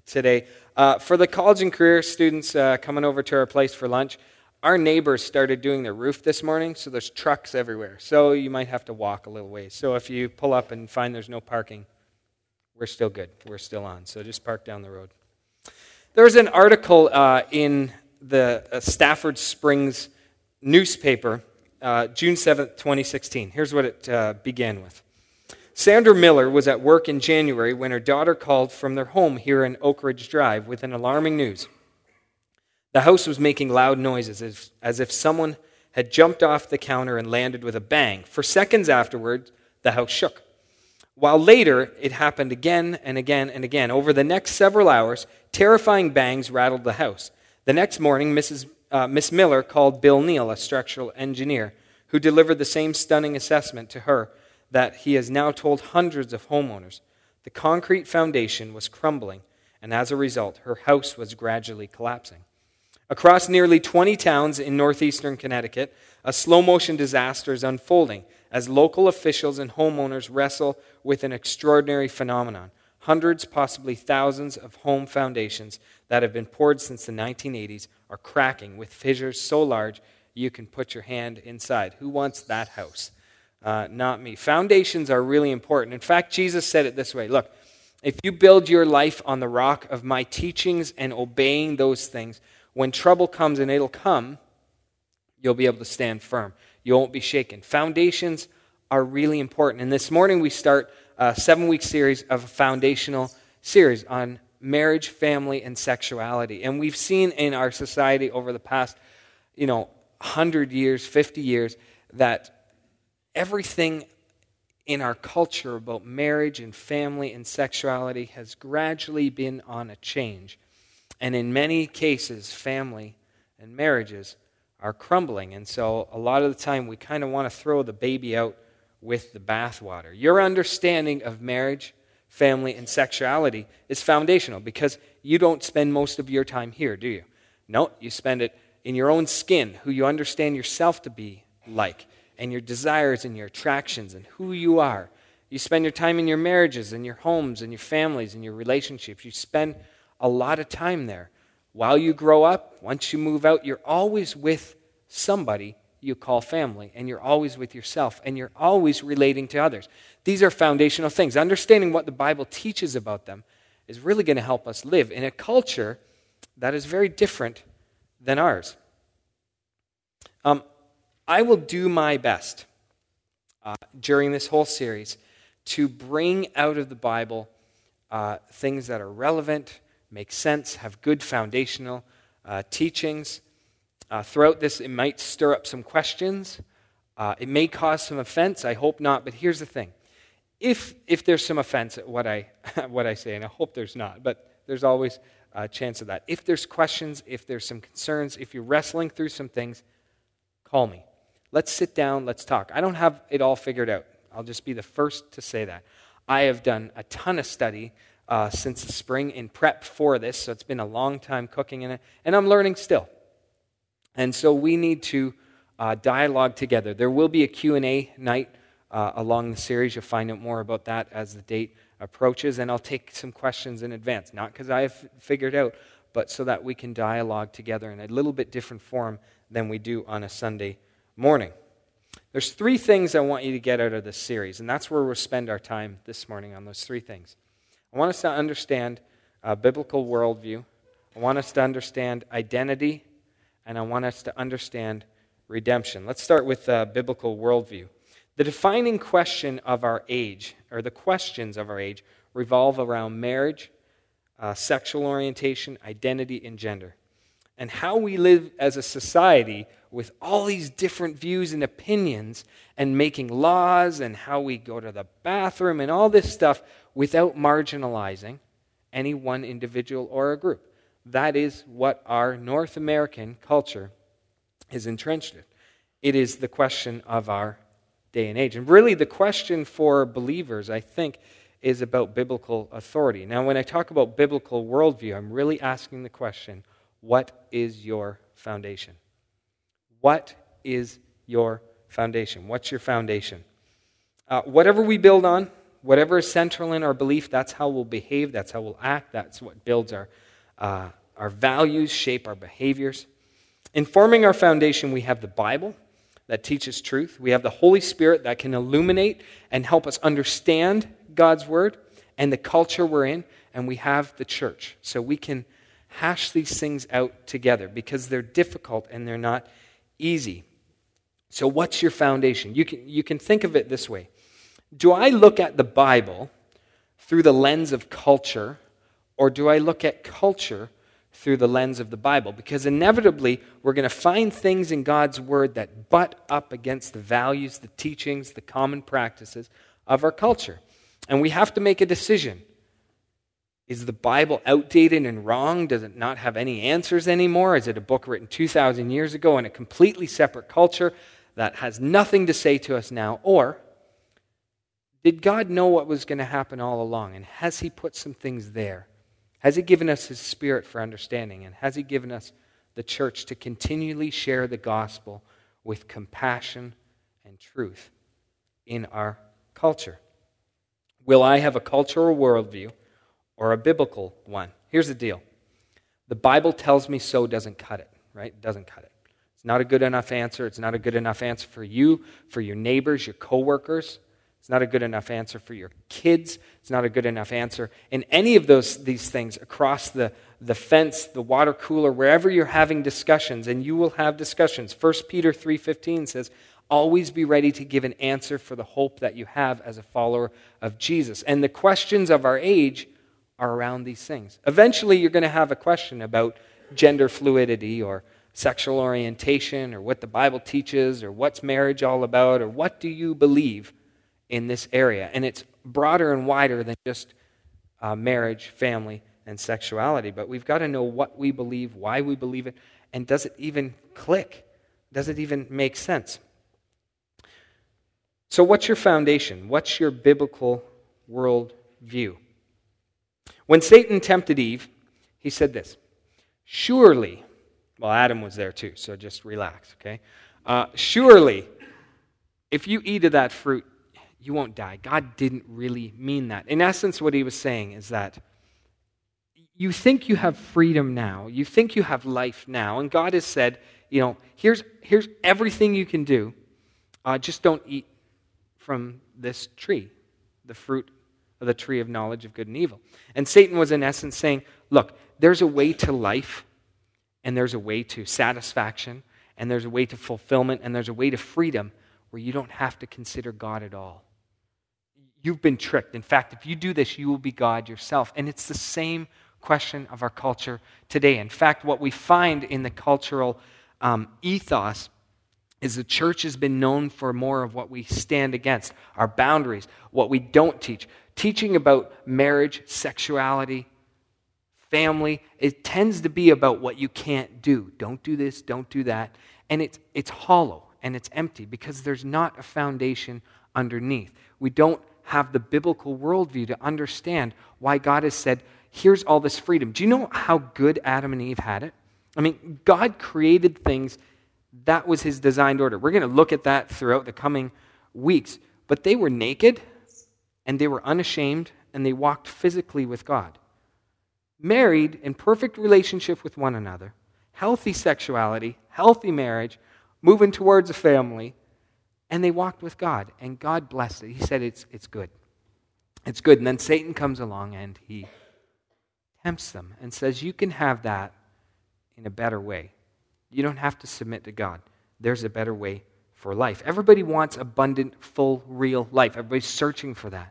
today. For the college and career students coming over to our place for lunch, our neighbors started doing their roof this morning, so there's trucks everywhere. So you might have to walk a little ways. So if you pull up and find there's no parking, we're still good. We're still on. So just park down the road. There's an article in the Stafford Springs newspaper, June 7th, 2016. Here's what it began with. Sandra Miller was at work in January when her daughter called from their home here in Oak Ridge Drive with an alarming news. The house was making loud noises as if someone had jumped off the counter and landed with a bang. For seconds afterward, the house shook. While later, it happened again and again and again. Over the next several hours, terrifying bangs rattled the house. The next morning, Miss Miller called Bill Neal, a structural engineer, who delivered the same stunning assessment to her that he has now told hundreds of homeowners. The concrete foundation was crumbling, and as a result, her house was gradually collapsing. Across nearly 20 towns in northeastern Connecticut, a slow-motion disaster is unfolding as local officials and homeowners wrestle with an extraordinary phenomenon. Hundreds, possibly thousands of home foundations that have been poured since the 1980s are cracking with fissures so large you can put your hand inside. Who wants that house? Not me. Foundations are really important. In fact, Jesus said it this way. Look, if you build your life on the rock of my teachings and obeying those things, when trouble comes, and it'll come, you'll be able to stand firm. You won't be shaken. Foundations are really important. And this morning we start a 7-week series of a foundational series on marriage, family, and sexuality. And we've seen in our society over the past, 100 years, 50 years, that everything in our culture about marriage and family and sexuality has gradually been on a change. And in many cases, family and marriages are crumbling. And so a lot of the time we kind of want to throw the baby out with the bathwater. Your understanding of marriage, family, and sexuality is foundational because you don't spend most of your time here, do you? No, you spend it in your own skin, who you understand yourself to be like, and your desires and your attractions and who you are. You spend your time in your marriages and your homes and your families and your relationships. You spend a lot of time there. While you grow up, once you move out, you're always with somebody you call family, and you're always with yourself, and you're always relating to others. These are foundational things. Understanding what the Bible teaches about them is really going to help us live in a culture that is very different than ours. I will do my best during this whole series to bring out of the Bible things that are relevant, make sense, have good foundational teachings. Throughout this, it might stir up some questions. It may cause some offense. I hope not. But here's the thing: if there's some offense at what I say, and I hope there's not, but there's always a chance of that. If there's questions, if there's some concerns, if you're wrestling through some things, call me. Let's sit down. Let's talk. I don't have it all figured out. I'll just be the first to say that. I have done a ton of study since the spring in prep for this, so it's been a long time cooking in it, and I'm learning still. And so we need to dialogue together. There will be a Q&A night along the series. You'll find out more about that as the date approaches, and I'll take some questions in advance, not because I have figured out, but so that we can dialogue together in a little bit different form than we do on a Sunday morning. There's 3 things I want you to get out of this series, and that's where we'll spend our time this morning, on those 3 things. I want us to understand a biblical worldview. I want us to understand identity, and I want us to understand redemption. Let's start with biblical worldview. The defining question of our age, or the questions of our age, revolve around marriage, sexual orientation, identity, and gender. And how we live as a society with all these different views and opinions and making laws and how we go to the bathroom and all this stuff without marginalizing any one individual or a group. That is what our North American culture is entrenched in. It is the question of our day and age. And really the question for believers, I think, is about biblical authority. Now, when I talk about biblical worldview, I'm really asking the question, what is your foundation? What is your foundation? What's your foundation? Whatever we build on, Whatever is central in our belief, that's how we'll behave, that's how we'll act, that's what builds our values, shape our behaviors. In forming our foundation, we have the Bible that teaches truth. We have the Holy Spirit that can illuminate and help us understand God's word and the culture we're in. And we have the church. So we can hash these things out together because they're difficult and they're not easy. So what's your foundation? You can think of it this way. Do I look at the Bible through the lens of culture, or do I look at culture through the lens of the Bible? Because inevitably, we're going to find things in God's word that butt up against the values, the teachings, the common practices of our culture. And we have to make a decision. Is the Bible outdated and wrong? Does it not have any answers anymore? Is it a book written 2,000 years ago in a completely separate culture that has nothing to say to us now? Or did God know what was going to happen all along? And has he put some things there? Has he given us his Spirit for understanding? And has he given us the church to continually share the gospel with compassion and truth in our culture? Will I have a cultural worldview or a biblical one? Here's the deal. The Bible tells me so doesn't cut it, right? It doesn't cut it. It's not a good enough answer. It's not a good enough answer for you, for your neighbors, your coworkers. It's not a good enough answer for your kids. It's not a good enough answer in any of these things across the fence, the water cooler, wherever you're having discussions, and you will have discussions. 1 Peter 3:15 says, always be ready to give an answer for the hope that you have as a follower of Jesus. And the questions of our age are around these things. Eventually, you're going to have a question about gender fluidity or sexual orientation or what the Bible teaches or what's marriage all about or what do you believe in this area. And it's broader and wider than just marriage, family, and sexuality. But we've got to know what we believe, why we believe it, and does it even click? Does it even make sense? So what's your foundation? What's your biblical world view? When Satan tempted Eve, he said this, surely, well, Adam was there too, so just relax, okay? Surely, if you eat of that fruit, you won't die. God didn't really mean that. In essence, what he was saying is that you think you have freedom now, you think you have life now, and God has said, here's everything you can do, just don't eat from this tree, the fruit of the tree of knowledge of good and evil. And Satan was in essence saying, look, there's a way to life, and there's a way to satisfaction, and there's a way to fulfillment, and there's a way to freedom where you don't have to consider God at all. You've been tricked. In fact, if you do this, you will be God yourself. And it's the same question of our culture today. In fact, what we find in the cultural ethos is the church has been known for more of what we stand against, our boundaries, what we don't teach. Teaching about marriage, sexuality, family, it tends to be about what you can't do. Don't do this, don't do that. And it's hollow and it's empty because there's not a foundation underneath. We don't have the biblical worldview to understand why God has said, here's all this freedom. Do you know how good Adam and Eve had it? I mean, God created things. That was his designed order. We're going to look at that throughout the coming weeks. But they were naked, and they were unashamed, and they walked physically with God. Married in perfect relationship with one another, healthy sexuality, healthy marriage, moving towards a family, and they walked with God, and God blessed it. He said, it's good. It's good. And then Satan comes along, and he tempts them and says, you can have that in a better way. You don't have to submit to God. There's a better way for life. Everybody wants abundant, full, real life. Everybody's searching for that.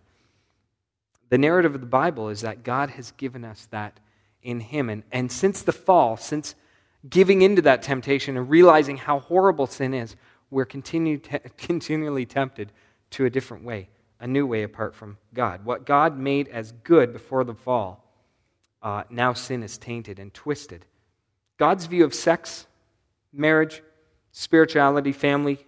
The narrative of the Bible is that God has given us that in him. And since the fall, since giving into that temptation and realizing how horrible sin is, we're continually tempted to a different way, a new way apart from God. What God made as good before the fall, now sin is tainted and twisted. God's view of sex, marriage, spirituality, family,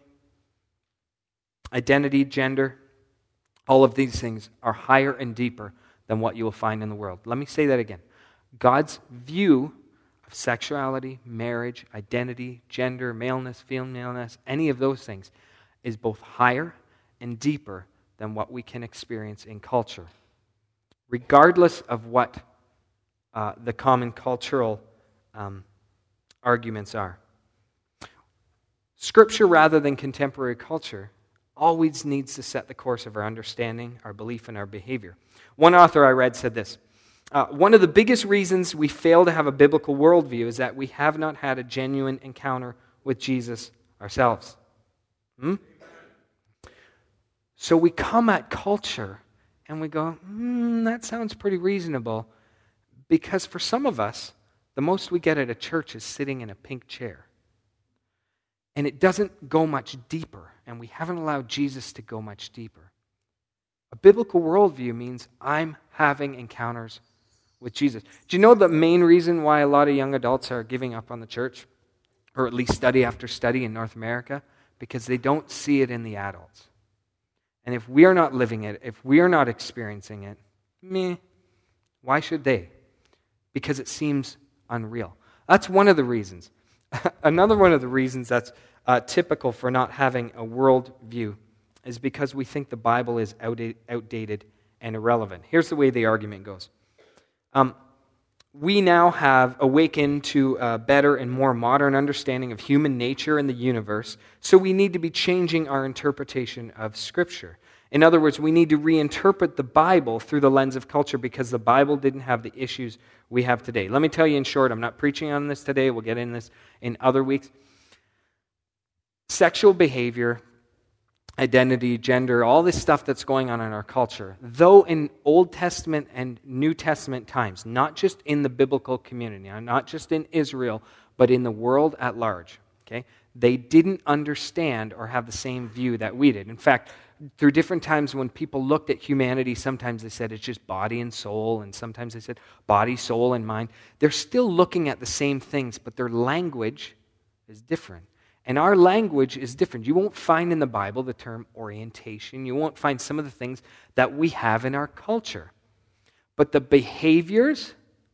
identity, gender, all of these things are higher and deeper than what you will find in the world. Let me say that again. God's view of sexuality, marriage, identity, gender, maleness, femaleness, any of those things is both higher and deeper than what we can experience in culture, regardless of what the common cultural arguments are. Scripture, rather than contemporary culture, always needs to set the course of our understanding, our belief, and our behavior. One author I read said this: one of the biggest reasons we fail to have a biblical worldview is that we have not had a genuine encounter with Jesus ourselves. So we come at culture and we go, that sounds pretty reasonable, because for some of us, the most we get at a church is sitting in a pink chair. And it doesn't go much deeper, and we haven't allowed Jesus to go much deeper. A biblical worldview means I'm having encounters with Jesus. Do you know the main reason why a lot of young adults are giving up on the church, or at least study after study in North America? Because they don't see it in the adults. And if we are not living it, if we are not experiencing it, why should they? Because it seems unreal. That's one of the reasons. Another one of the reasons that's typical for not having a world view is because we think the Bible is outdated and irrelevant. Here's the way the argument goes. We now have awakened to a better and more modern understanding of human nature and the universe, so we need to be changing our interpretation of Scripture. In other words, we need to reinterpret the Bible through the lens of culture because the Bible didn't have the issues we have today. Let me tell you in short, I'm not preaching on this today, we'll get in this in other weeks. Sexual behavior, identity, gender, all this stuff that's going on in our culture, though in Old Testament and New Testament times, not just in the biblical community, not just in Israel, but in the world at large, okay, they didn't understand or have the same view that we did. In fact, through different times when people looked at humanity, sometimes they said it's just body and soul, and sometimes they said body, soul, and mind. They're still looking at the same things, but their language is different. And our language is different. You won't find in the Bible the term orientation. You won't find some of the things that we have in our culture. But the behaviors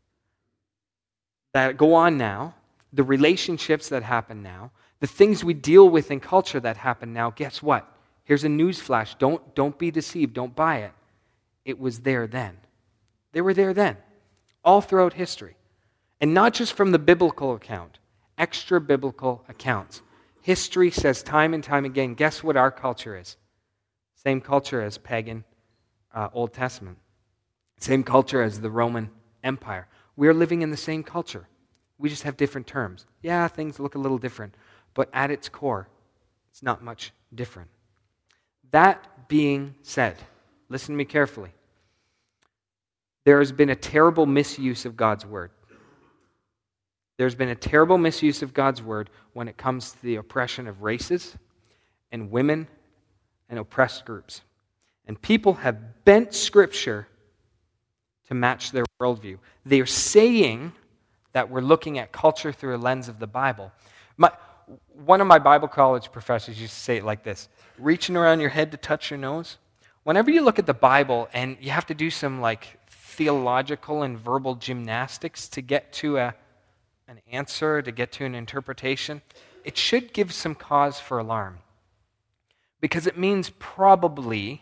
that go on now, the relationships that happen now, the things we deal with in culture that happen now, guess what? Here's a news flash. Don't be deceived. Don't buy it. It was there then. They were there then, all throughout history. And not just from the biblical account, extra-biblical accounts. History says time and time again, guess what our culture is? Same culture as pagan Old Testament. Same culture as the Roman Empire. We're living in the same culture. We just have different terms. Yeah, things look a little different, but at its core, it's not much different. That being said, listen to me carefully. There has been a terrible misuse of God's word. There's been a terrible misuse of God's word when it comes to the oppression of races and women and oppressed groups. And people have bent Scripture to match their worldview. They're saying that we're looking at culture through a lens of the Bible. One of my Bible college professors used to say it like this: reaching around your head to touch your nose. Whenever you look at the Bible and you have to do some like theological and verbal gymnastics to get to an answer, to get to an interpretation, it should give some cause for alarm. Because it means probably,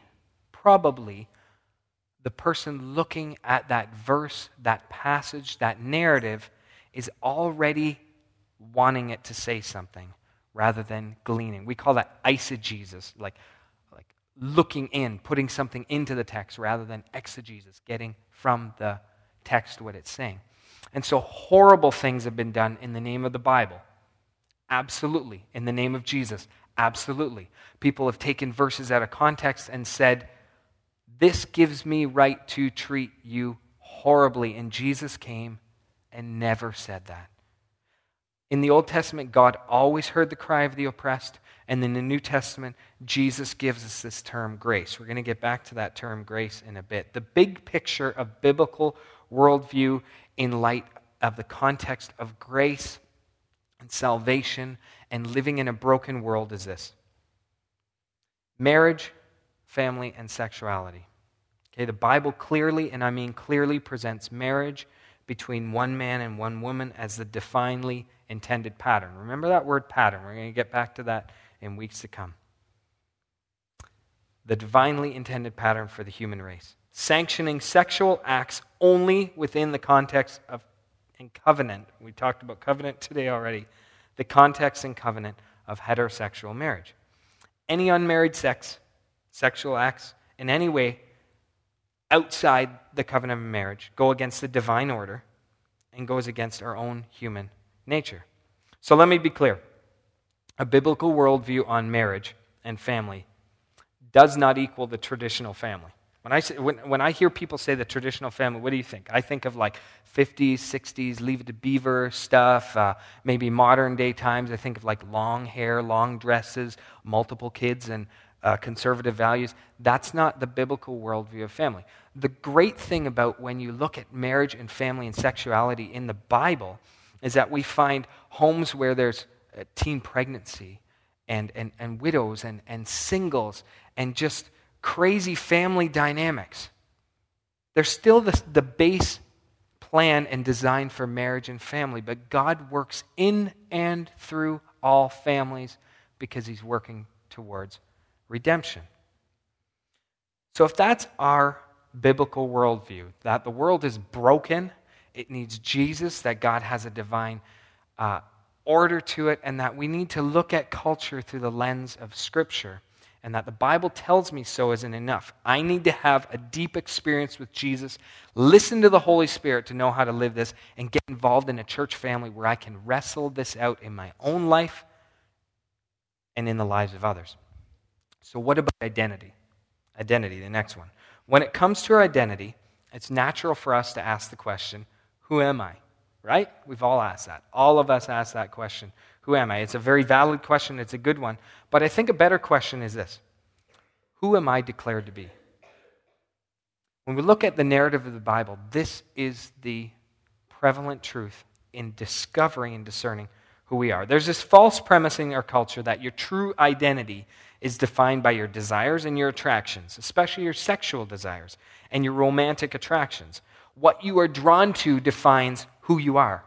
the person looking at that verse, that passage, that narrative is already wanting it to say something rather than gleaning. We call that eisegesis, like looking in, putting something into the text rather than exegesis, getting from the text what it's saying. And so horrible things have been done in the name of the Bible. Absolutely. In the name of Jesus. Absolutely. People have taken verses out of context and said, this gives me right to treat you horribly. And Jesus came and never said that. In the Old Testament, God always heard the cry of the oppressed. And in the New Testament, Jesus gives us this term grace. We're going to get back to that term grace in a bit. The big picture of biblical worldview in light of the context of grace and salvation and living in a broken world is this: marriage, family, and sexuality. Okay, the Bible clearly, and I mean clearly, presents marriage between one man and one woman as the divinely intended pattern. Remember that word pattern. We're going to get back to that in weeks to come. the divinely intended pattern for the human race, sanctioning sexual acts only within the context of and covenant. We talked about covenant today already. The context and covenant of heterosexual marriage. Any unmarried sexual acts in any way outside the covenant of marriage go against the divine order and goes against our own human nature. So let me be clear. A biblical worldview on marriage and family does not equal the traditional family. When I hear people say the traditional family, what do you think? I think of like 50s, 60s, Leave It to Beaver stuff, maybe modern day times. I think of like long hair, long dresses, multiple kids, and conservative values. That's not the biblical worldview of family. The great thing about when you look at marriage and family and sexuality in the Bible is that we find homes where there's teen pregnancy and widows and singles and just crazy family dynamics. There's still the base plan and design for marriage and family, but God works in and through all families because he's working towards redemption. So if that's our biblical worldview, that the world is broken, it needs Jesus, that God has a divine order to it, and that we need to look at culture through the lens of Scripture, and that the Bible tells me so isn't enough. I need to have a deep experience with Jesus, listen to the Holy Spirit to know how to live this, and get involved in a church family where I can wrestle this out in my own life and in the lives of others. So what about identity? Identity, the next one. When it comes to our identity, it's natural for us to ask the question, who am I? Right? We've all asked that. All of us ask that question. Who am I? It's a very valid question. It's a good one. But I think a better question is this. Who am I declared to be? When we look at the narrative of the Bible, this is the prevalent truth in discovering and discerning who we are. There's this false premise in our culture that your true identity is defined by your desires and your attractions, especially your sexual desires and your romantic attractions. What you are drawn to defines who you are.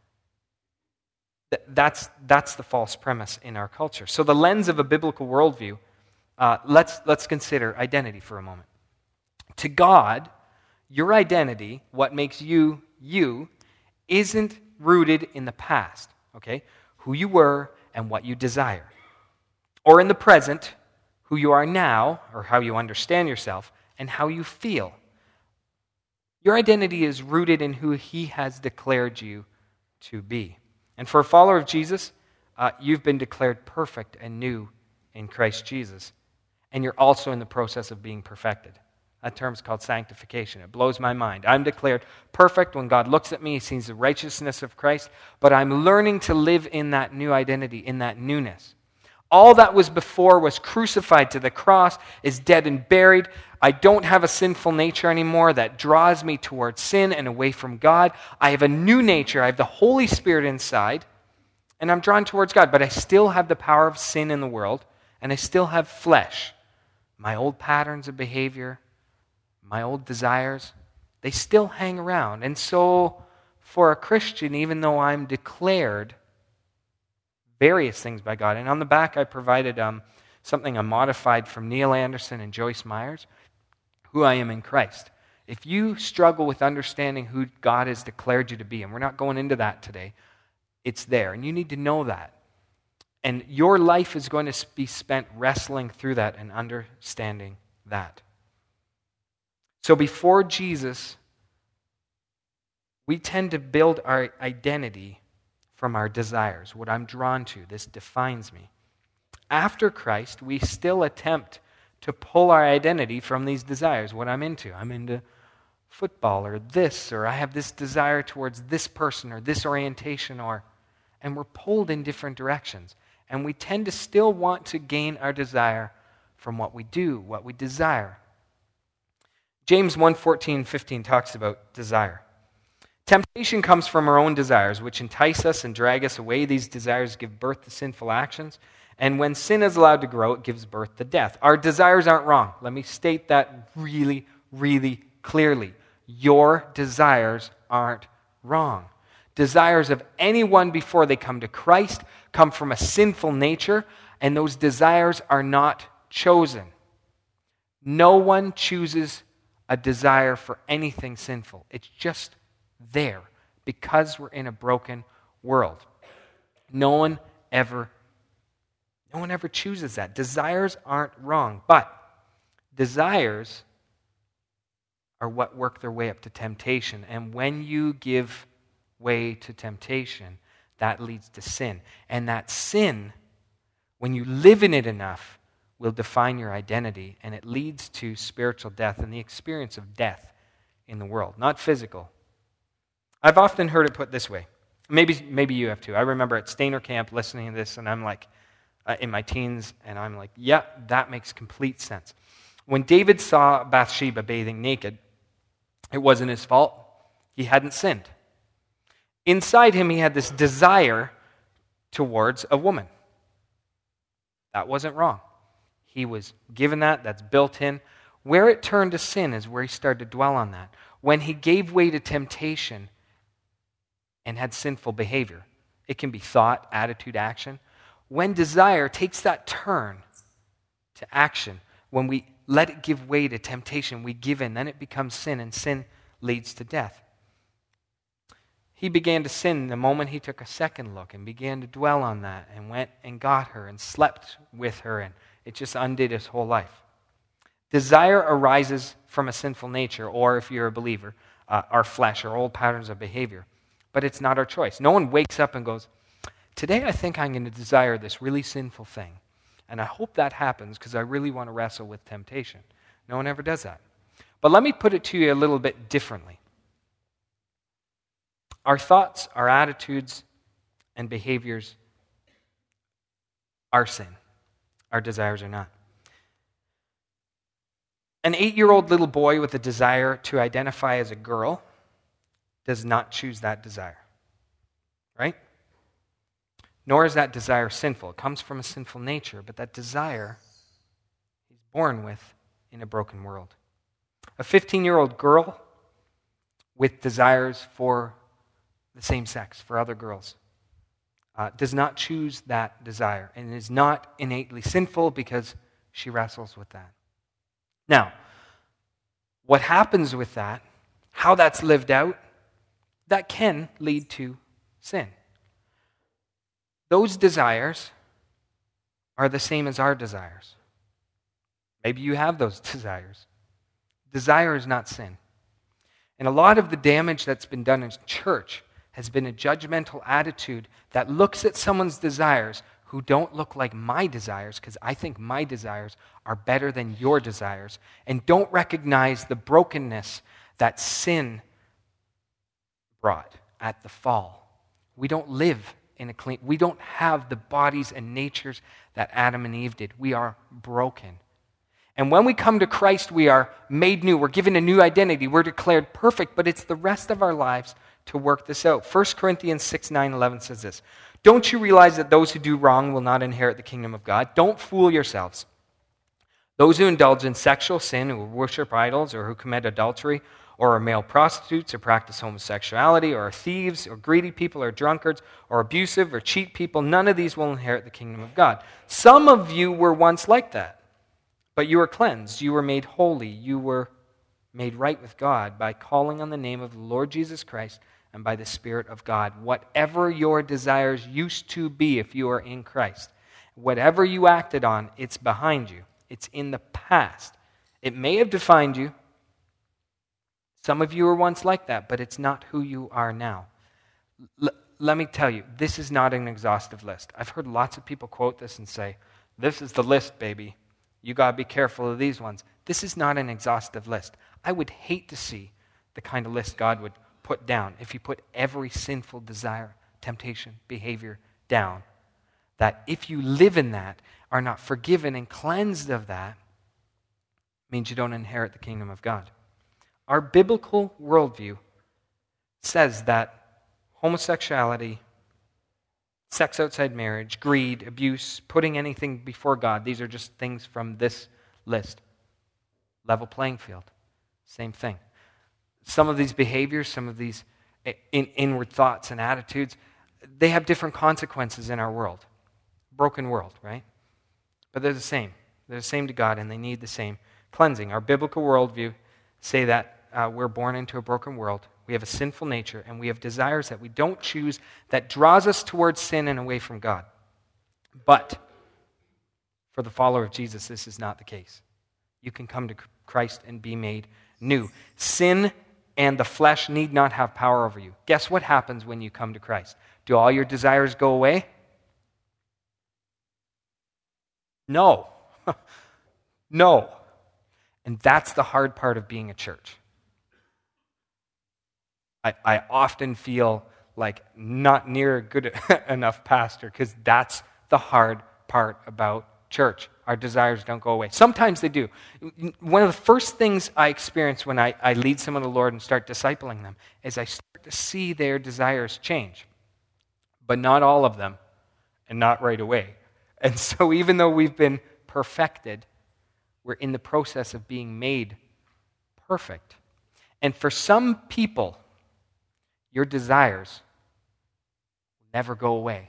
That's the false premise in our culture. So the lens of a biblical worldview, let's consider identity for a moment. To God, your identity, what makes you, you, isn't rooted in the past, okay? Who you were and what you desire. Or in the present, who you are now, or how you understand yourself, and how you feel. Your identity is rooted in who he has declared you to be. And for a follower of Jesus, you've been declared perfect and new in Christ Jesus. And you're also in the process of being perfected. That term's called sanctification. It blows my mind. I'm declared perfect. When God looks at me, he sees the righteousness of Christ. But I'm learning to live in that new identity, in that newness. All that was before was crucified to the cross, is dead and buried. I don't have a sinful nature anymore that draws me towards sin and away from God. I have a new nature. I have the Holy Spirit inside, and I'm drawn towards God. But I still have the power of sin in the world, and I still have flesh. My old patterns of behavior, my old desires, they still hang around. And so for a Christian, even though I'm declared various things by God, and on the back I provided something I modified from Neil Anderson and Joyce Myers, who I am in Christ. If you struggle with understanding who God has declared you to be, and we're not going into that today, it's there, and you need to know that. And your life is going to be spent wrestling through that and understanding that. So before Jesus, we tend to build our identity from our desires, what I'm drawn to. This defines me. After Christ, we still attempt to pull our identity from these desires, what I'm into. I'm into football or this, or I have this desire towards this person or this orientation, and we're pulled in different directions. And we tend to still want to gain our desire from what we do, what we desire. James 1:14-15 talks about desire. Temptation comes from our own desires, which entice us and drag us away. These desires give birth to sinful actions. And when sin is allowed to grow, it gives birth to death. Our desires aren't wrong. Let me state that really, really clearly. Your desires aren't wrong. Desires of anyone before they come to Christ come from a sinful nature, and those desires are not chosen. No one chooses a desire for anything sinful. It's just there because we're in a broken world. No one ever chooses that. Desires aren't wrong, but desires are what work their way up to temptation. And when you give way to temptation, that leads to sin. And that sin, when you live in it enough, will define your identity, and it leads to spiritual death and the experience of death in the world, not physical. I've often heard it put this way. Maybe you have too. I remember at Stainer Camp listening to this, and I'm like, in my teens, and I'm like, yeah, that makes complete sense. When David saw Bathsheba bathing naked, it wasn't his fault. He hadn't sinned. Inside him, he had this desire towards a woman. That wasn't wrong. He was given that. That's built in. Where it turned to sin is where he started to dwell on that. When he gave way to temptation and had sinful behavior. It can be thought, attitude, action. When desire takes that turn to action, when we let it give way to temptation, we give in, then it becomes sin, and sin leads to death. He began to sin the moment he took a second look and began to dwell on that and went and got her and slept with her, and it just undid his whole life. Desire arises from a sinful nature, or if you're a believer, our flesh, our old patterns of behavior. But it's not our choice. No one wakes up and goes, today I think I'm going to desire this really sinful thing. And I hope that happens because I really want to wrestle with temptation. No one ever does that. But let me put it to you a little bit differently. Our thoughts, our attitudes, and behaviors are sin. Our desires are not. An 8-year-old little boy with a desire to identify as a girl does not choose that desire. Right? Nor is that desire sinful. It comes from a sinful nature, but that desire he's born with in a broken world. A 15-year-old girl with desires for the same sex, for other girls, does not choose that desire and is not innately sinful because she wrestles with that. Now, what happens with that, how that's lived out, that can lead to sin. Those desires are the same as our desires. Maybe you have those desires. Desire is not sin. And a lot of the damage that's been done in church has been a judgmental attitude that looks at someone's desires who don't look like my desires, because I think my desires are better than your desires, and don't recognize the brokenness that sin brought at the fall. We don't live in a clean, we don't have the bodies and natures that Adam and Eve did. We are broken. And when we come to Christ, we are made new. We're given a new identity. We're declared perfect, but it's the rest of our lives to work this out. 1 Corinthians 6:9-11 says this, "Don't you realize that those who do wrong will not inherit the kingdom of God? Don't fool yourselves. Those who indulge in sexual sin, who worship idols, or who commit adultery, or are male prostitutes, or practice homosexuality, or are thieves, or greedy people, or drunkards, or abusive, or cheat people, none of these will inherit the kingdom of God. Some of you were once like that, but you were cleansed, you were made holy, you were made right with God by calling on the name of the Lord Jesus Christ and by the Spirit of God. Whatever your desires used to be if you are in Christ, whatever you acted on, it's behind you. It's in the past. It may have defined you. Some of you were once like that, but it's not who you are now. Let me tell you, this is not an exhaustive list. I've heard lots of people quote this and say, this is the list, baby. You got to be careful of these ones. This is not an exhaustive list. I would hate to see the kind of list God would put down if He put every sinful desire, temptation, behavior down. That if you live in that, are not forgiven and cleansed of that, means you don't inherit the kingdom of God. Our biblical worldview says that homosexuality, sex outside marriage, greed, abuse, putting anything before God, these are just things from this list. Level playing field. Same thing. Some of these behaviors, some of these inward thoughts and attitudes, they have different consequences in our world. Broken world, right? But they're the same. They're the same to God, and they need the same cleansing. Our biblical worldview say that we're born into a broken world. We have a sinful nature, and we have desires that we don't choose that draws us towards sin and away from God. But for the follower of Jesus, this is not the case. You can come to Christ and be made new. Sin and the flesh need not have power over you. Guess what happens when you come to Christ? Do all your desires go away? No. No. And that's the hard part of being a church. I often feel like not near a good enough pastor because that's the hard part about church. Our desires don't go away. Sometimes they do. One of the first things I experience when I lead someone to the Lord and start discipling them is I start to see their desires change. But not all of them, and not right away. And so even though we've been perfected, we're in the process of being made perfect. And for some people, your desires will never go away.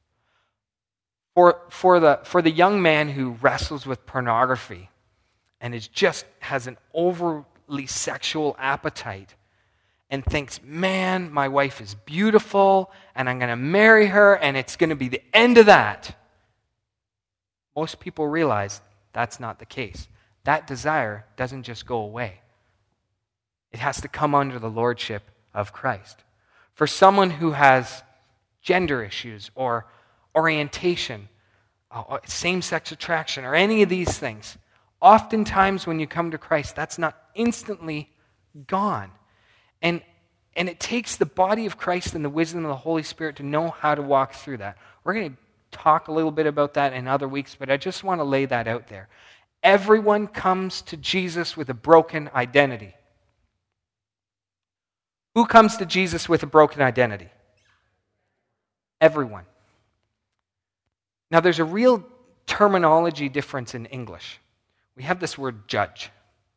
For the young man who wrestles with pornography and has an overly sexual appetite and thinks, man, my wife is beautiful and I'm going to marry her and it's going to be the end of that. Most people realize that's not the case. That desire doesn't just go away. It has to come under the lordship of Christ. For someone who has gender issues or orientation, same-sex attraction, or any of these things, oftentimes when you come to Christ, that's not instantly gone. And it takes the body of Christ and the wisdom of the Holy Spirit to know how to walk through that. We're going to talk a little bit about that in other weeks, but I just want to lay that out there. Everyone comes to Jesus with a broken identity. Who comes to Jesus with a broken identity? Everyone. Now, there's a real terminology difference in English. We have this word judge.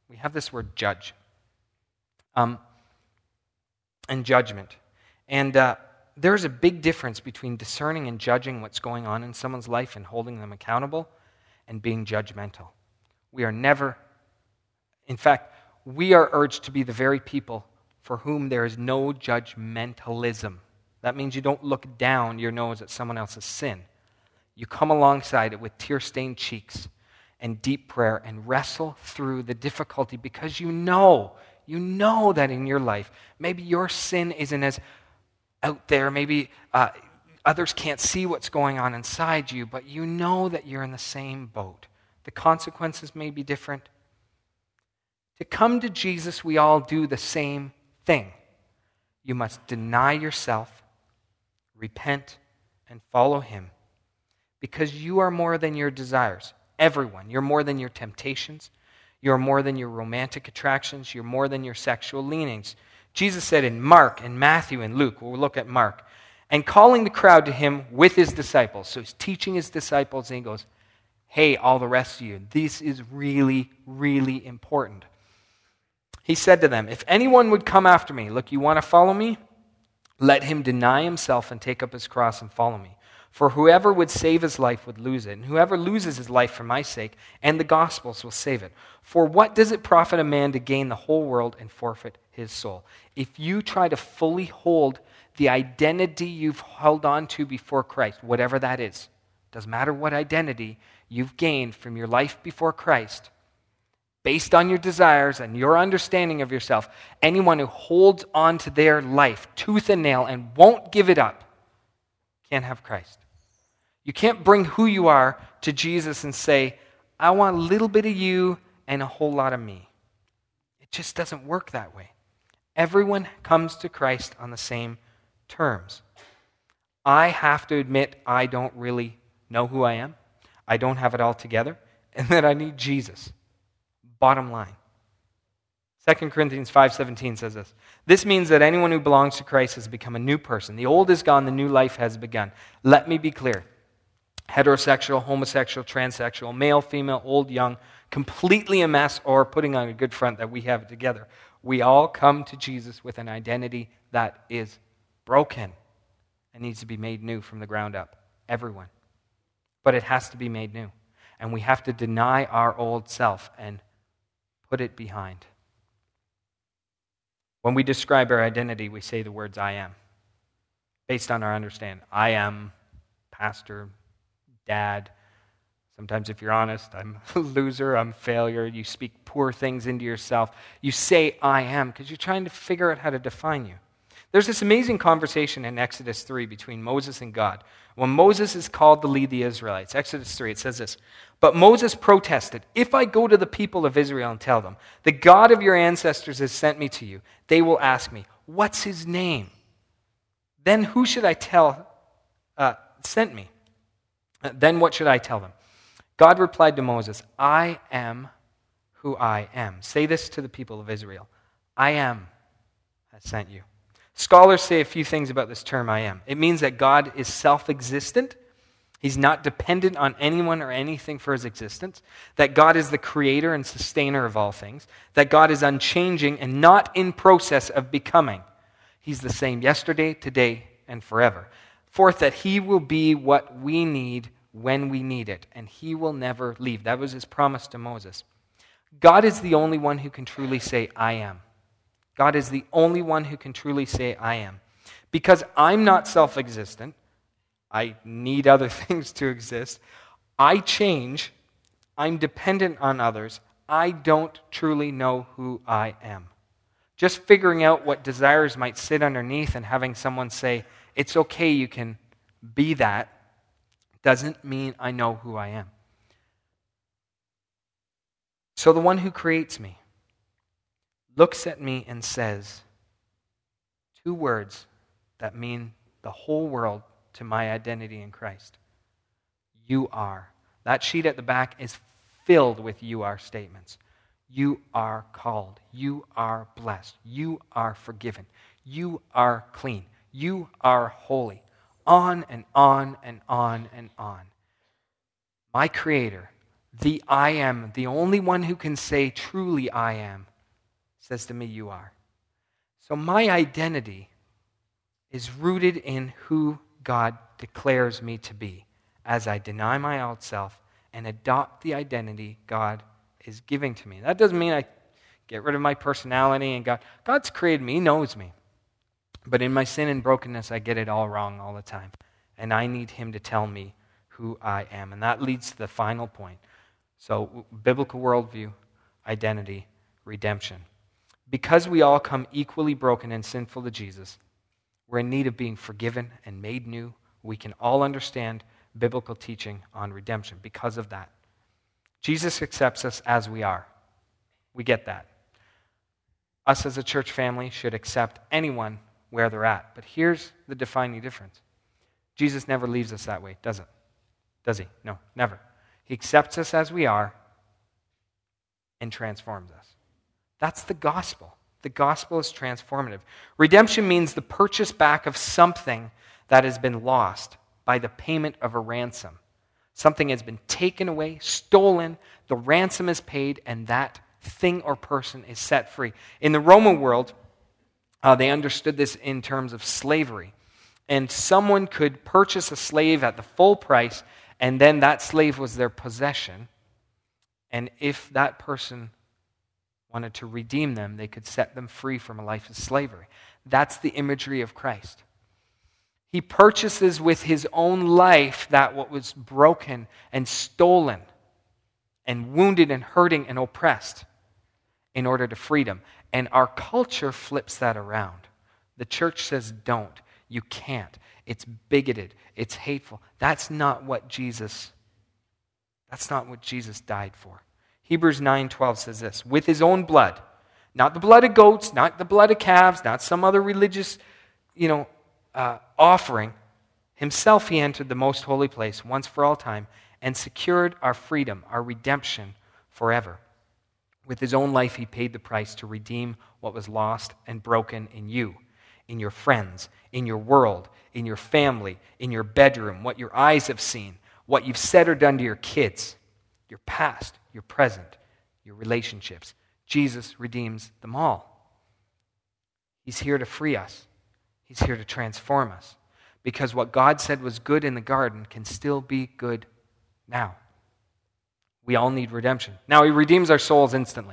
And judgment. And there's a big difference between discerning and judging what's going on in someone's life and holding them accountable and being judgmental. We are never, in fact, we are urged to be the very people for whom there is no judgmentalism. That means you don't look down your nose at someone else's sin. You come alongside it with tear-stained cheeks and deep prayer and wrestle through the difficulty because you know that in your life, maybe your sin isn't as out there, maybe others can't see what's going on inside you, but you know that you're in the same boat. The consequences may be different. To come to Jesus, we all do the same thing. You must deny yourself, repent, and follow him. Because you are more than your desires. Everyone. You're more than your temptations. You're more than your romantic attractions. You're more than your sexual leanings. Jesus said in Mark and Matthew and Luke, we'll look at Mark, and calling the crowd to him with his disciples. So he's teaching his disciples and he goes, hey, all the rest of you, this is really, really important. He said to them, if anyone would come after me, look, you want to follow me? Let him deny himself and take up his cross and follow me. For whoever would save his life would lose it, and whoever loses his life for my sake and the gospel's will save it. For what does it profit a man to gain the whole world and forfeit his soul? If you try to fully hold the identity you've held on to before Christ, whatever that is, doesn't matter what identity you've gained from your life before Christ, based on your desires and your understanding of yourself, anyone who holds on to their life tooth and nail and won't give it up can't have Christ. You can't bring who you are to Jesus and say, I want a little bit of you and a whole lot of me. It just doesn't work that way. Everyone comes to Christ on the same terms. I have to admit I don't really know who I am. I don't have it all together, and that I need Jesus. Bottom line. 2 Corinthians 5:17 says this. This means that anyone who belongs to Christ has become a new person. The old is gone, the new life has begun. Let me be clear. Heterosexual, homosexual, transsexual, male, female, old, young, completely a mess, or putting on a good front that we have it together. We all come to Jesus with an identity that is broken and needs to be made new from the ground up. Everyone. But it has to be made new. And we have to deny our old self and put it behind. When we describe our identity, we say the words I am, based on our understanding. I am pastor, dad. Sometimes if you're honest, I'm a loser, I'm a failure. You speak poor things into yourself. You say I am because you're trying to figure out how to define you. There's this amazing conversation in Exodus 3 between Moses and God. When Moses is called to lead the Israelites, Exodus 3, it says this, "But Moses protested, 'If I go to the people of Israel and tell them, the God of your ancestors has sent me to you, they will ask me, what's his name? Then who should I tell sent me? Then what should I tell them?' God replied to Moses, 'I am who I am.' Say this to the people of Israel, 'I am has sent you.'" Scholars say a few things about this term, I am. It means that God is self-existent. He's not dependent on anyone or anything for his existence. That God is the creator and sustainer of all things. That God is unchanging and not in process of becoming. He's the same yesterday, today, and forever. Fourth, that he will be what we need when we need it, and he will never leave. That was his promise to Moses. God is the only one who can truly say, I am. God is the only one who can truly say, I am. Because I'm not self-existent, I need other things to exist, I change, I'm dependent on others, I don't truly know who I am. Just figuring out what desires might sit underneath and having someone say, it's okay, you can be that, doesn't mean I know who I am. So the one who creates me looks at me and says two words that mean the whole world to my identity in Christ. You are. That sheet at the back is filled with you are statements. You are called. You are blessed. You are forgiven. You are clean. You are holy. On and on and on and on. My Creator, the I am, the only one who can say truly I am, says to me, you are. So my identity is rooted in who God declares me to be as I deny my old self and adopt the identity God is giving to me. That doesn't mean I get rid of my personality and God's created me, He knows me. But in my sin and brokenness, I get it all wrong all the time. And I need Him to tell me who I am. And that leads to the final point. So, biblical worldview, identity, redemption. Because we all come equally broken and sinful to Jesus, we're in need of being forgiven and made new. We can all understand biblical teaching on redemption because of that. Jesus accepts us as we are. We get that. Us as a church family should accept anyone where they're at. But here's the defining difference. Jesus never leaves us that way, does it? Does He? No, never. He accepts us as we are and transforms us. That's the gospel. The gospel is transformative. Redemption means the purchase back of something that has been lost by the payment of a ransom. Something has been taken away, stolen, the ransom is paid, and that thing or person is set free. In the Roman world, they understood this in terms of slavery. And someone could purchase a slave at the full price, and then that slave was their possession. And if that person wanted to redeem them, they could set them free from a life of slavery. That's the imagery of Christ. He purchases with His own life that what was broken and stolen and wounded and hurting and oppressed in order to freedom. And our culture flips that around. The church says, don't. You can't. It's bigoted. It's hateful. That's not what Jesus died for. Hebrews 9:12 says this, with His own blood, not the blood of goats, not the blood of calves, not some other religious, offering. Himself He entered the most holy place once for all time and secured our freedom, our redemption forever. With His own life, He paid the price to redeem what was lost and broken in you, in your friends, in your world, in your family, in your bedroom, what your eyes have seen, what you've said or done to your kids, your past, your present, your relationships. Jesus redeems them all. He's here to free us. He's here to transform us. Because what God said was good in the garden can still be good now. We all need redemption. Now, He redeems our souls instantly.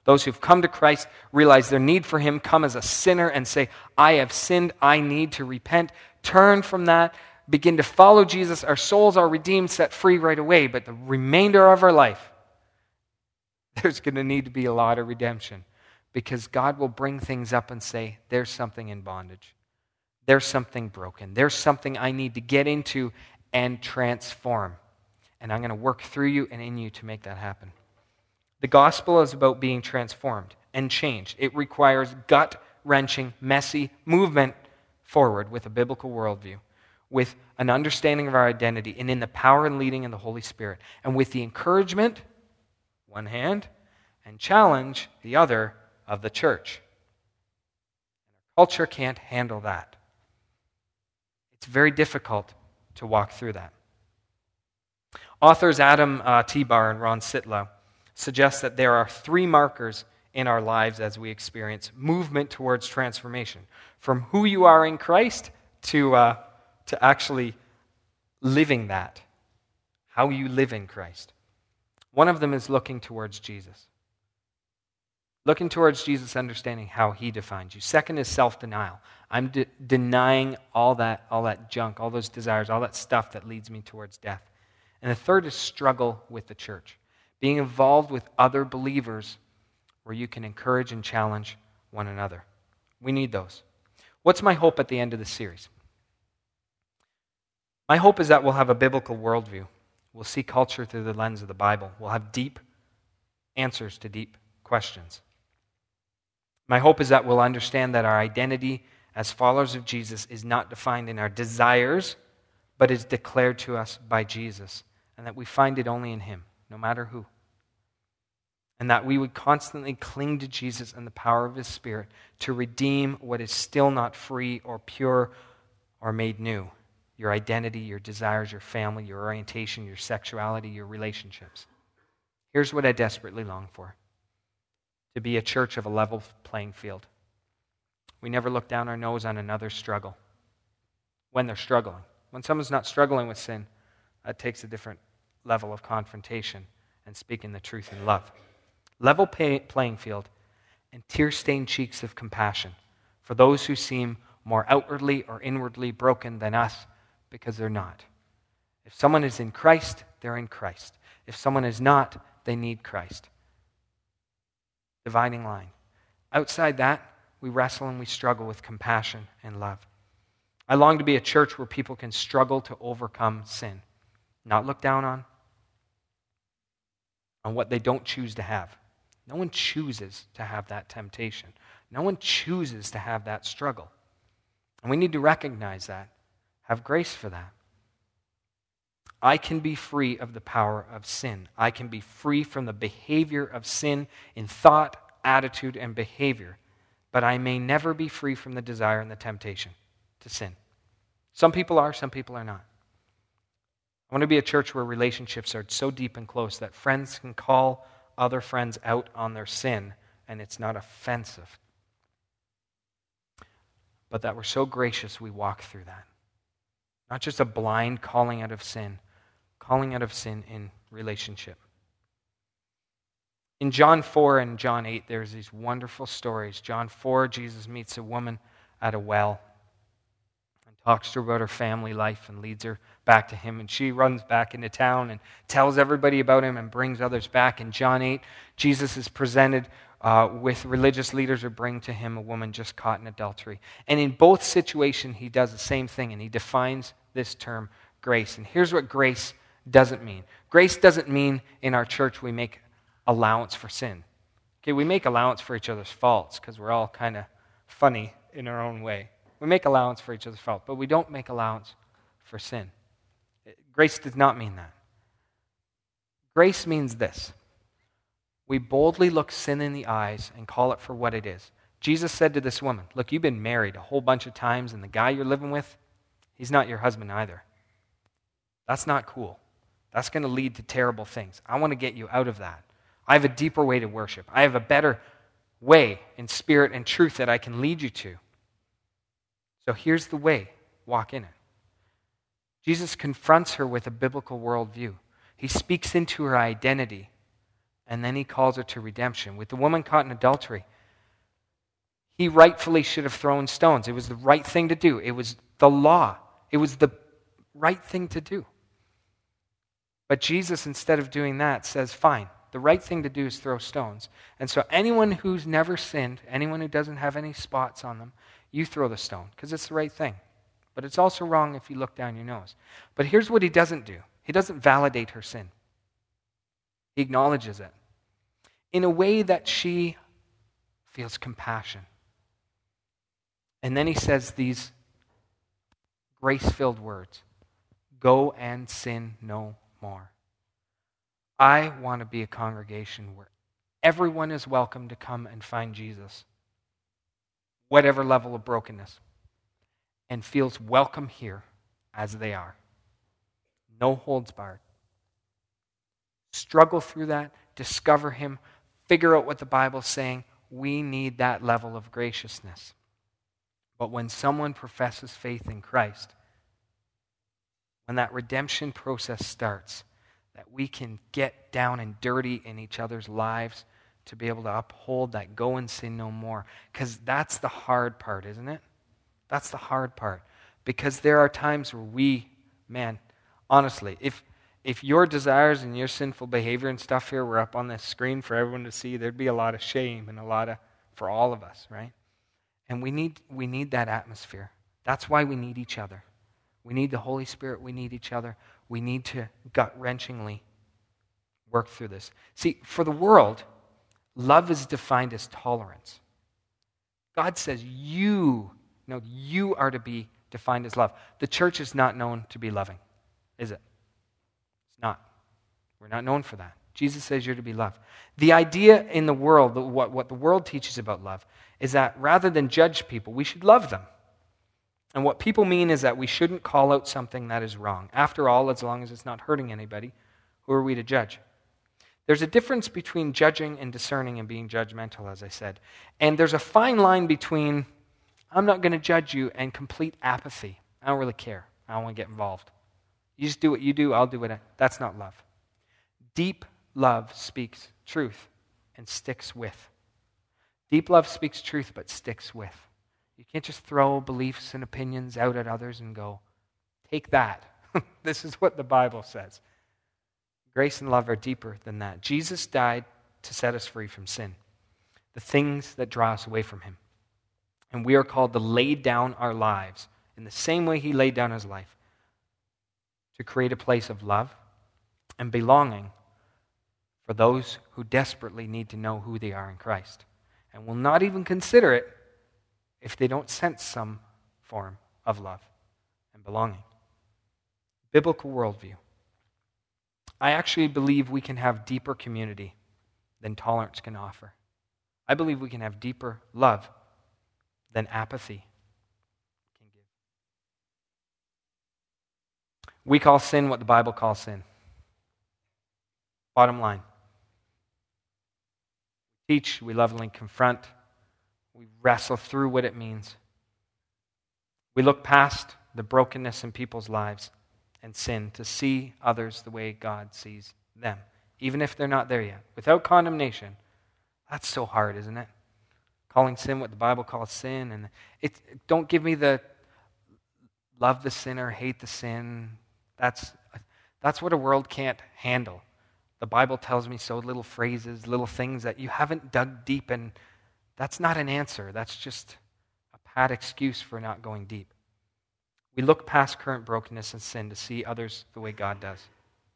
Those who've come to Christ realize their need for him, come as a sinner and say, I have sinned, I need to repent, turn from that, begin to follow Jesus. Our souls are redeemed, set free right away, but the remainder of our life, there's going to need to be a lot of redemption because God will bring things up and say, there's something in bondage. There's something broken. There's something I need to get into and transform. And I'm going to work through you and in you to make that happen. The gospel is about being transformed and changed. It requires gut-wrenching, messy movement forward with a biblical worldview, with an understanding of our identity, and in the power and leading of the Holy Spirit, and with the encouragement, one hand, and challenge, the other, of the church. Our culture can't handle that. It's very difficult to walk through that. Authors Adam Tebar and Ron Sitlow suggest that there are 3 markers in our lives as we experience movement towards transformation. From who you are in Christ to actually living that, how you live in Christ. One of them is looking towards Jesus. Looking towards Jesus, understanding how he defines you. Second is self-denial. I'm denying all that junk, all those desires, all that stuff that leads me towards death. And the third is struggle with the church. Being involved with other believers where you can encourage and challenge one another. We need those. What's my hope at the end of the series? My hope is that we'll have a biblical worldview. We'll see culture through the lens of the Bible. We'll have deep answers to deep questions. My hope is that we'll understand that our identity as followers of Jesus is not defined in our desires, but is declared to us by Jesus, and that we find it only in him, no matter who. And that we would constantly cling to Jesus and the power of his Spirit to redeem what is still not free or pure or made new. Your identity, your desires, your family, your orientation, your sexuality, your relationships. Here's what I desperately long for. To be a church of a level playing field. We never look down our nose on another's struggle when they're struggling. When someone's not struggling with sin, that takes a different level of confrontation and speaking the truth in love. Level playing field and tear-stained cheeks of compassion for those who seem more outwardly or inwardly broken than us because they're not. If someone is in Christ, they're in Christ. If someone is not, they need Christ. Dividing line. Outside that, we wrestle and we struggle with compassion and love. I long to be a church where people can struggle to overcome sin, not look down on what they don't choose to have. No one chooses to have that temptation. No one chooses to have that struggle. And we need to recognize that, have grace for that. I can be free of the power of sin. I can be free from the behavior of sin in thought, attitude, and behavior. But I may never be free from the desire and the temptation to sin. Some people are, some people are not. I want to be a church where relationships are so deep and close that friends can call other friends out on their sin and it's not offensive. But that we're so gracious we walk through that. Not just a blind calling out of sin in relationship. In John 4 and John 8, there's these wonderful stories. John 4, Jesus meets a woman at a well and talks to her about her family life and leads her back to him. And she runs back into town and tells everybody about him and brings others back. In John 8, Jesus is presented with religious leaders who bring to him a woman just caught in adultery. And in both situations, he does the same thing, and he defines this term, grace. And here's what grace doesn't mean. Grace doesn't mean in our church we make allowance for sin. Okay, we make allowance for each other's faults because we're all kind of funny in our own way. We make allowance for each other's faults, but we don't make allowance for sin. Grace does not mean that. Grace means this. We boldly look sin in the eyes and call it for what it is. Jesus said to this woman, look, you've been married a whole bunch of times, and the guy you're living with, he's not your husband either. That's not cool. That's going to lead to terrible things. I want to get you out of that. I have a deeper way to worship. I have a better way in spirit and truth that I can lead you to. So here's the way. Walk in it. Jesus confronts her with a biblical worldview. He speaks into her identity And then he calls her to redemption. With the woman caught in adultery, he rightfully should have thrown stones. It was the right thing to do. It was the law. It was the right thing to do. But Jesus, instead of doing that, says, fine, the right thing to do is throw stones. And so anyone who's never sinned, anyone who doesn't have any spots on them, you throw the stone, because it's the right thing. But it's also wrong if you look down your nose. But here's what he doesn't do. He doesn't validate her sin. He acknowledges it in a way that she feels compassion. And then he says these grace-filled words, go and sin no more. I want to be a congregation where everyone is welcome to come and find Jesus, whatever level of brokenness, and feels welcome here as they are. No holds barred. Struggle through that, discover him, figure out what the Bible's saying. We need that level of graciousness. But when someone professes faith in Christ, when that redemption process starts, that we can get down and dirty in each other's lives to be able to uphold that go and sin no more. Because that's the hard part, isn't it? That's the hard part. Because there are times where honestly, if your desires and your sinful behavior and stuff here were up on this screen for everyone to see, there'd be a lot of shame and for all of us, right? And we need that atmosphere. That's why we need each other. We need the Holy Spirit. We need each other. We need to gut-wrenchingly work through this. See, for the world, love is defined as tolerance. God says you are to be defined as love. The church is not known to be loving, is it? It's not. We're not known for that. Jesus says you're to be loved. The idea in the world, what the world teaches about love, is that rather than judge people, we should love them. And what people mean is that we shouldn't call out something that is wrong. After all, as long as it's not hurting anybody, who are we to judge? There's a difference between judging and discerning and being judgmental, as I said. And there's a fine line between, I'm not going to judge you, and complete apathy. I don't really care. I don't want to get involved. You just do what you do, I'll do what that's not love. Deep love speaks truth and sticks with. Deep love speaks truth but sticks with. You can't just throw beliefs and opinions out at others and go, take that. This is what the Bible says. Grace and love are deeper than that. Jesus died to set us free from sin, the things that draw us away from him. And we are called to lay down our lives in the same way he laid down his life, to create a place of love and belonging for those who desperately need to know who they are in Christ, and will not even consider it if they don't sense some form of love and belonging. Biblical worldview. I actually believe we can have deeper community than tolerance can offer. I believe we can have deeper love than apathy can give. We call sin what the Bible calls sin. Bottom line. We teach, we lovingly confront, we wrestle through what it means. We look past the brokenness in people's lives and sin to see others the way God sees them, even if they're not there yet. Without condemnation, that's so hard, isn't it? Calling sin what the Bible calls sin. And don't give me the love the sinner, hate the sin. That's what a world can't handle. The Bible tells me so, little phrases, little things that you haven't dug deep, and that's not an answer. That's just a pat excuse for not going deep. We look past current brokenness and sin to see others the way God does.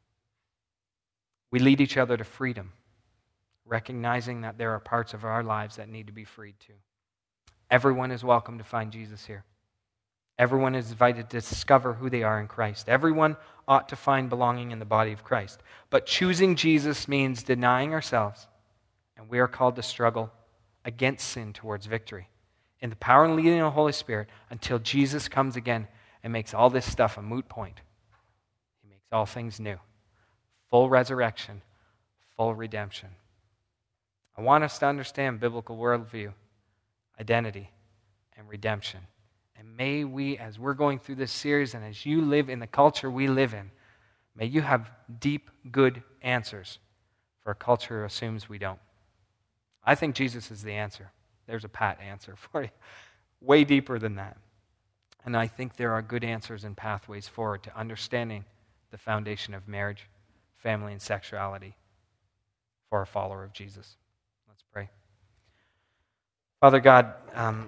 We lead each other to freedom, recognizing that there are parts of our lives that need to be freed too. Everyone is welcome to find Jesus here. Everyone is invited to discover who they are in Christ. Everyone ought to find belonging in the body of Christ. But choosing Jesus means denying ourselves, and we are called to struggle against sin towards victory in the power and leading of the Holy Spirit until Jesus comes again and makes all this stuff a moot point. He makes all things new. Full resurrection, full redemption. I want us to understand biblical worldview, identity, and redemption. And may we, as we're going through this series and as you live in the culture we live in, may you have deep, good answers for a culture who assumes we don't. I think Jesus is the answer. There's a pat answer for you. Way deeper than that. And I think there are good answers and pathways forward to understanding the foundation of marriage, family, and sexuality for a follower of Jesus. Let's pray. Father God,